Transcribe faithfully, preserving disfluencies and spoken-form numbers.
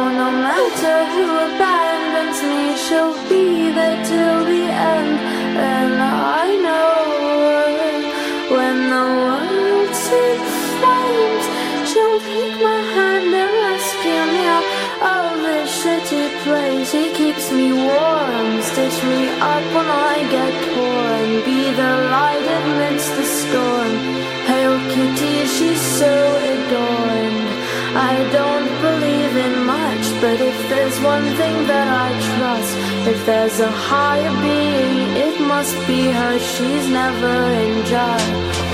no matter who abandons me, she'll be there till the end. And I know when the world's in flames, she'll take my hand and rescue me out of this shitty place. He keeps me warm, stitch me up when I get torn, be the light amidst the storm. Hail Kitty, she's so adorned. I don't believe in much, but if there's one thing that I trust, if there's a higher being, it must be her. She's never in judge.